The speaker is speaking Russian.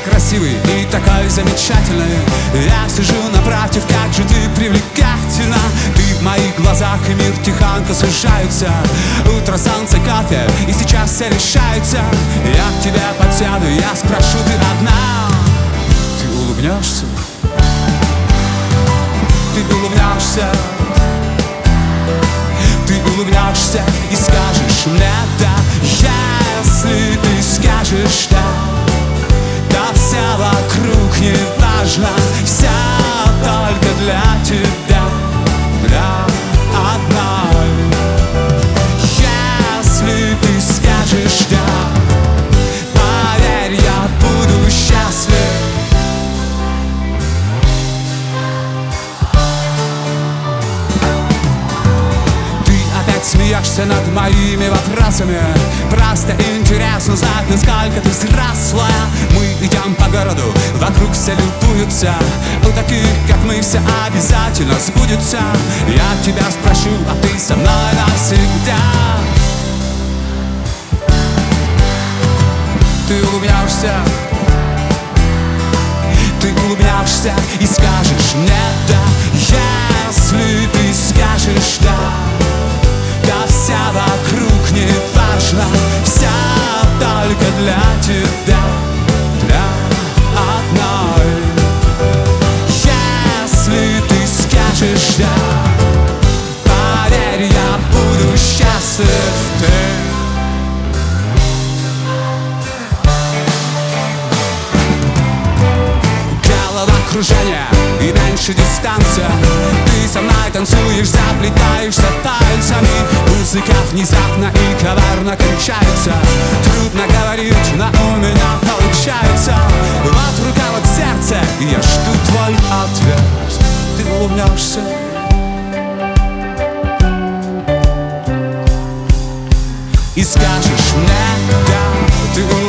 красивый и такой замечательный. Я сижу напротив, как же ты привлекательна. Ты в моих глазах, и мир тихонько сужается. Утро, солнце, кофе, и сейчас все решается. Я к тебе подсяду, я спрошу, ты одна. Ты улыбнешься, ты улыбнешься, ты улыбнешься и скажешь мне да. Если ты скажешь да, то все вокруг не важно, все только для тебя, для одной. Если ты скажешь да, поверь, я буду счастлив. Смеешься над моими вопросами. Просто интересно знать, насколько ты взрослая. Мы идем по городу, вокруг все любуются. У таких, как мы, все обязательно сбудется. Я тебя спрошу, а ты со мной навсегда. Ты улыбнешься, ты улыбнешься и скажешь мне да. Если ты скажешь да, да все вокруг не важно, все только для тебя, для одной. Если ты скажешь да, поверь, я буду счастлив. Головокружение и меньше дистанция. Ты со мной танцуешь, заплетаешься пальцами. Музыка внезапно и коварно кончается. Трудно говорить, но у меня получается. Вот рука, вот сердце, и я жду твой ответ. Ты улыбнешься, и скажешь мне да. Ты улыбнешься,